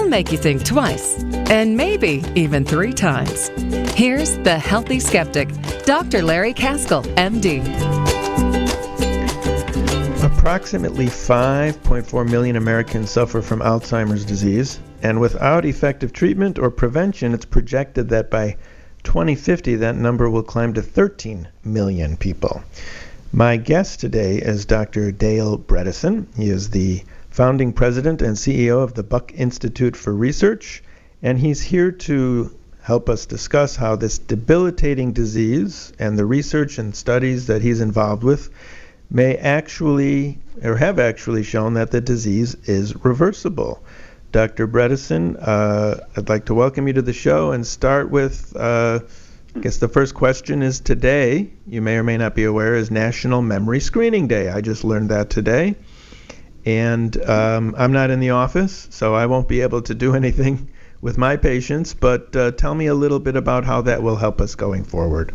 make you think twice, and maybe even 3 times. Here's the Healthy Skeptic, Dr. Larry Kaskel, MD. Approximately 5.4 million Americans suffer from Alzheimer's disease, and without effective treatment or prevention, it's projected that by 2050 that number will climb to 13 million people. My guest today is Dr. Dale Bredesen. He is the founding president and CEO of the Buck Institute for Research, and he's here to help us discuss how this debilitating disease and the research and studies that he's involved with may actually, or have actually shown that the disease is reversible. Dr. Bredesen, I'd like to welcome you to the show and start with, I guess the first question is today, you may or may not be aware, is National Memory Screening Day. I just learned that today. And I'm not in the office, so I won't be able to do anything with my patients, but tell me a little bit about how that will help us going forward.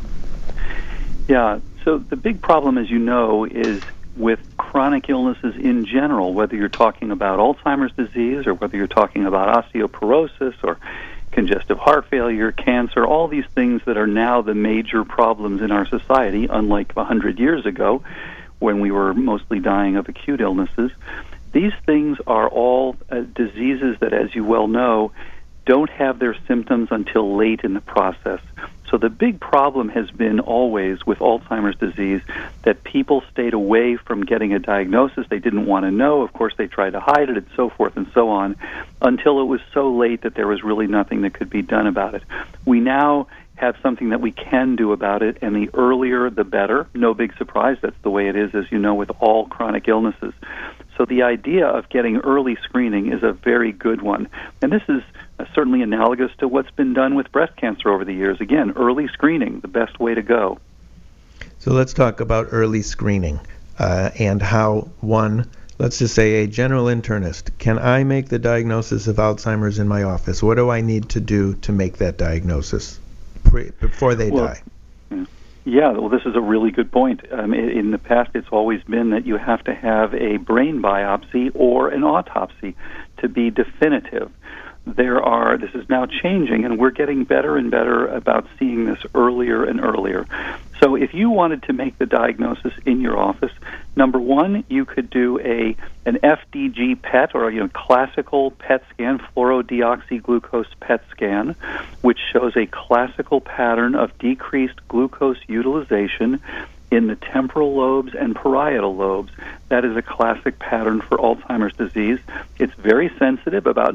Yeah. So the big problem, as you know, is with chronic illnesses in general, whether you're talking about Alzheimer's disease or whether you're talking about osteoporosis or congestive heart failure, cancer, all these things that are now the major problems in our society, unlike 100 years ago when we were mostly dying of acute illnesses. These things are all diseases that, as you well know, don't have their symptoms until late in the process. So the big problem has been always with Alzheimer's disease that people stayed away from getting a diagnosis. They didn't want to know. Of course, they tried to hide it and so forth and so on until it was so late that there was really nothing that could be done about it. We now have something that we can do about it, and the earlier the better. No big surprise. That's the way it is, as you know, with all chronic illnesses. So the idea of getting early screening is a very good one. And this is certainly analogous to what's been done with breast cancer over the years. Again, early screening, the best way to go. So let's talk about early screening and how one, let's just say a general internist, can I make the diagnosis of Alzheimer's in my office? What do I need to do to make that diagnosis before they die? Yeah, well, this is a really good point. In the past, it's always been that you have to have a brain biopsy or an autopsy to be definitive. This is now changing, and we're getting better and better about seeing this earlier and earlier. So if you wanted to make the diagnosis in your office, number one, you could do an FDG PET, or classical PET scan, fluorodeoxyglucose PET scan, which shows a classical pattern of decreased glucose utilization in the temporal lobes and parietal lobes. That is a classic pattern for Alzheimer's disease. It's very sensitive, about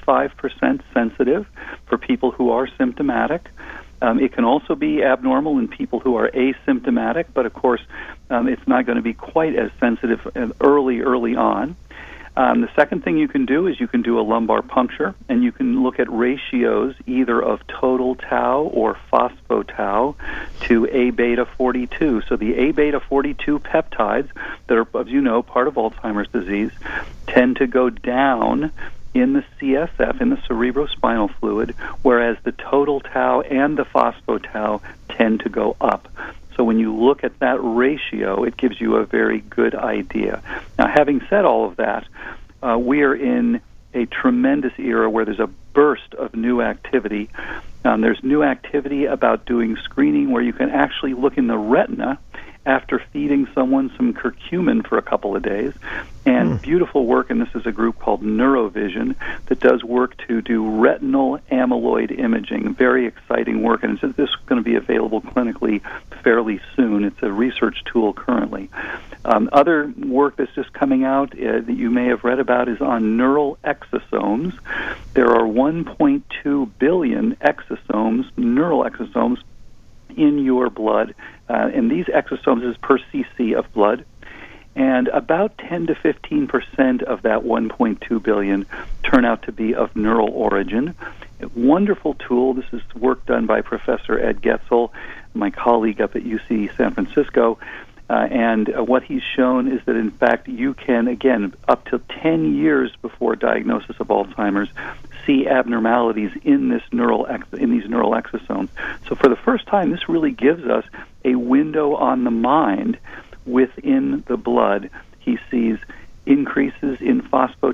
95% sensitive for people who are symptomatic. It can also be abnormal in people who are asymptomatic, but of course it's not going to be quite as sensitive early on. The second thing you can do is you can do a lumbar puncture, and you can look at ratios either of total tau or phospho-tau to A-beta 42. So the A-beta 42 peptides that are, as you know, part of Alzheimer's disease tend to go down in the CSF, in the cerebrospinal fluid, whereas the total tau and the phospho-tau tend to go up. So when you look at that ratio, it gives you a very good idea. Now, having said all of that, we are in a tremendous era where there's a burst of new activity. There's new activity about doing screening where you can actually look in the retina after feeding someone some curcumin for a couple of days. And beautiful work, and this is a group called Neurovision that does work to do retinal amyloid imaging. Very exciting work, and this is going to be available clinically fairly soon. It's a research tool currently. Other work that's just coming out that you may have read about is on neural exosomes. There are 1.2 billion exosomes, neural exosomes, in your blood, and these exosomes is per cc of blood, and about 10 to 15% of that 1.2 billion turn out to be of neural origin. A wonderful tool. This is work done by Professor Ed Getzel, my colleague up at UC San Francisco, and what he's shown is that, in fact, you can, again, up to 10 years before diagnosis of Alzheimer's, see abnormalities in these neural exosomes. So for the first time, this really gives us a window on the mind within the blood. He sees increases in phospho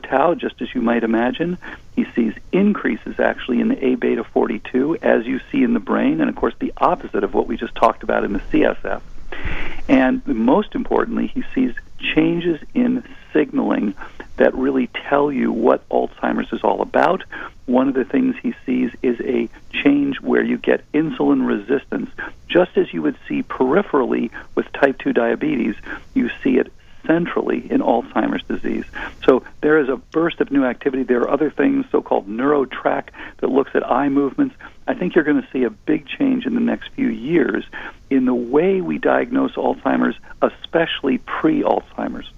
tau, just as you might imagine. He sees increases actually in the A-beta 42, as you see in the brain, and of course the opposite of what we just talked about in the CSF. And most importantly, he sees changes in signaling that really tell you what Alzheimer's is all about. One of the things he sees is a change where you get insulin resistance. Just as you would see peripherally with type 2 diabetes, you see it centrally in Alzheimer's disease. So there is a burst of new activity. There are other things, so-called NeuroTrack, that looks at eye movements. I think you're going to see a big change in the next few years in the way we diagnose Alzheimer's, especially pre-Alzheimer's.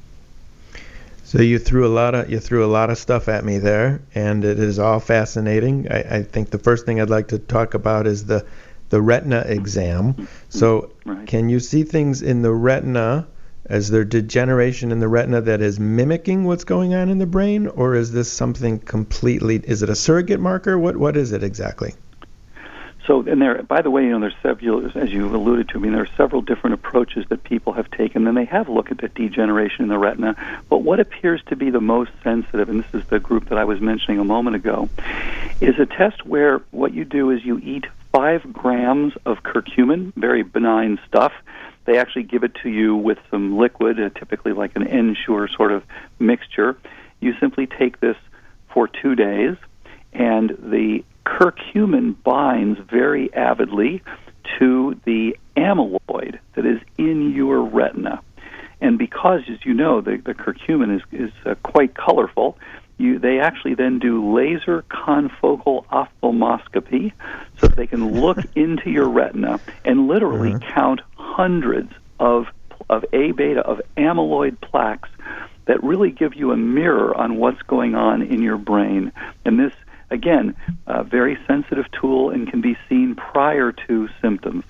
So you threw a lot of stuff at me there, and it is all fascinating. I think the first thing I'd like to talk about is the retina exam. So Can you see things in the retina? Is there degeneration in the retina that is mimicking what's going on in the brain, or is this something completely? Is it a surrogate marker? What is it exactly? So, and there, by the way, there's several, as you alluded to, there are several different approaches that people have taken, and they have looked at the degeneration in the retina. But what appears to be the most sensitive, and this is the group that I was mentioning a moment ago, is a test where what you do is you eat 5 grams of curcumin, very benign stuff. They actually give it to you with some liquid, typically like an Ensure sort of mixture. You simply take this for 2 days, and the curcumin binds very avidly to the amyloid that is in your retina. And because, as you know, the curcumin is quite colorful, they actually then do laser confocal ophthalmoscopy so that they can look into your retina and literally count hundreds of A-beta, of amyloid plaques that really give you a mirror on what's going on in your brain. And this, again, a very sensitive tool and can be seen prior to symptoms.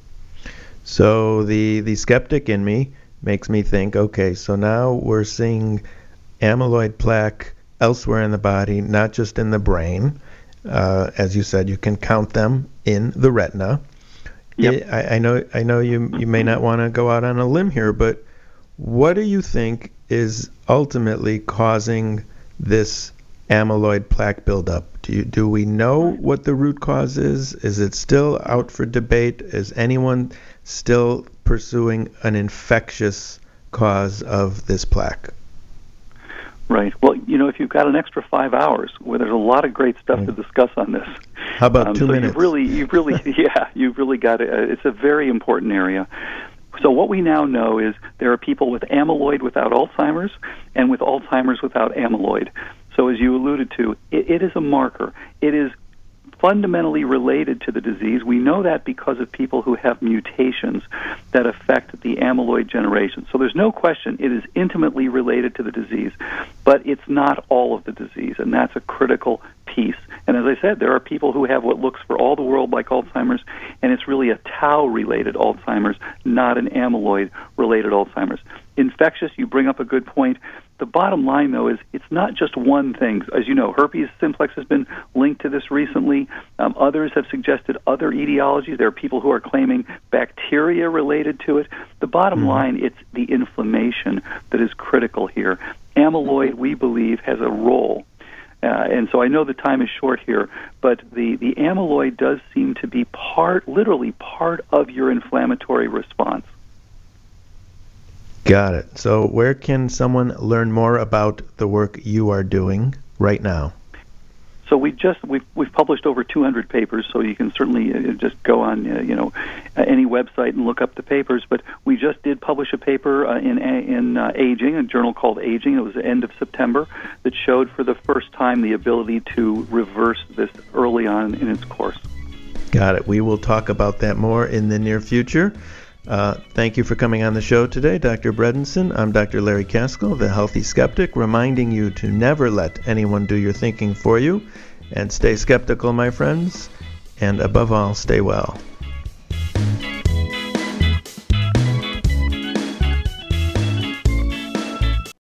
So the skeptic in me makes me think, okay, so now we're seeing amyloid plaque elsewhere in the body, not just in the brain. As you said, you can count them in the retina. Yep. I know you may not want to go out on a limb here, but what do you think is ultimately causing this amyloid plaque buildup? Do we know what the root cause is? Is it still out for debate? Is anyone still pursuing an infectious cause of this plaque? Right. Well, if you've got an extra 5 hours, there's a lot of great stuff to discuss on this. How about 2 minutes? You've really got it. It's a very important area. So what we now know is there are people with amyloid without Alzheimer's and with Alzheimer's without amyloid. So as you alluded to, it is a marker. It is fundamentally related to the disease. We know that because of people who have mutations that affect the amyloid generation. So there's no question it is intimately related to the disease, but it's not all of the disease, and that's a critical piece. And as I said, there are people who have what looks for all the world like Alzheimer's, and it's really a tau-related Alzheimer's, not an amyloid-related Alzheimer's. Infectious, you bring up a good point. The bottom line, though, is it's not just one thing. As you know, herpes simplex has been linked to this recently. Others have suggested other etiologies. There are people who are claiming bacteria related to it. The bottom line, it's the inflammation that is critical here. Amyloid, we believe, has a role. And so I know the time is short here, but the amyloid does seem to be literally part of your inflammatory response. Got it. So where can someone learn more about the work you are doing right now? So we've published over 200 papers, so you can certainly just go on any website and look up the papers. But we just did publish a paper in Aging, a journal called Aging. It was the end of September that showed for the first time the ability to reverse this early on in its course. Got it. We will talk about that more in the near future. Thank you for coming on the show today, Dr. Bredenson. I'm Dr. Larry Kaskel, the Healthy Skeptic, reminding you to never let anyone do your thinking for you. And stay skeptical, my friends. And above all, stay well.